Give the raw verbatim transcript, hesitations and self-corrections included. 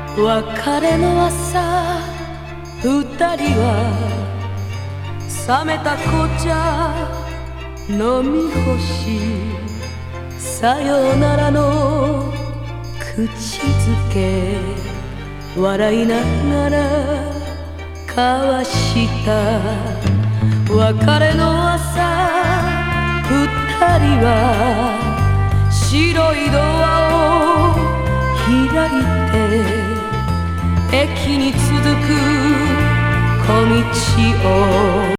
別れの朝二人は冷めた紅茶飲み干しさよならの口づけ笑いながら交わした別れの朝二人は白いドアを開いて駅に続く小道を